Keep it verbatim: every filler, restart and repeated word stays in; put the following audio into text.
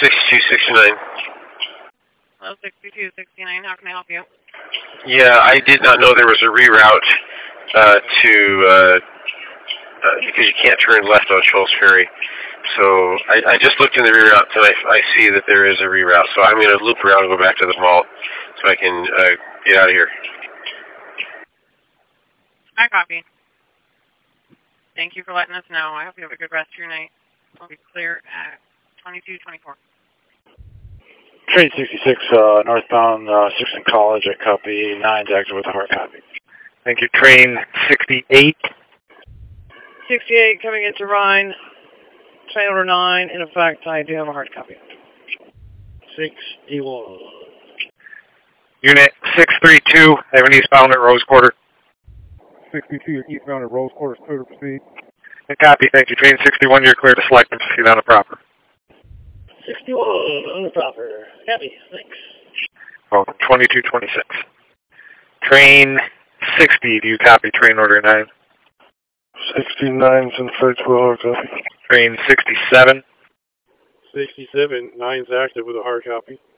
sixty-two sixty-nine. Hello, sixty-two sixty-nine. How can I help you? Yeah, I did not know there was a reroute uh, to, uh, uh, because you can't turn left on Shoals Ferry. So I, I just looked in the reroute and I, I see that there is a reroute. So I'm going to loop around and go back to the mall so I can uh, get out of here. I copy. Thank you for letting us know. I hope you have a good rest of your night. We'll be clear at twenty-two twenty-four. Train sixty-six, uh, northbound uh, Sixton College, I copy. Nine's active with a hard copy. Thank you. Train sixty-eight. sixty-eight coming into Rhine. Train order nine. In effect, I do have a hard copy. sixty-one. Unit six three two, have an eastbound at Rose Quarter. sixty-two, eastbound at Rose Quarter, clear to proceed. And copy, thank you. Train sixty-one, you're clear to select and proceed on the proper. sixty-one on the proper. Copy, thanks. Welcome, twenty-two twenty-six. Train sixty, do you copy train order nine? sixty-nine's in effect with a hard copy. Train sixty-seven. sixty-seven, nine's active with a hard copy.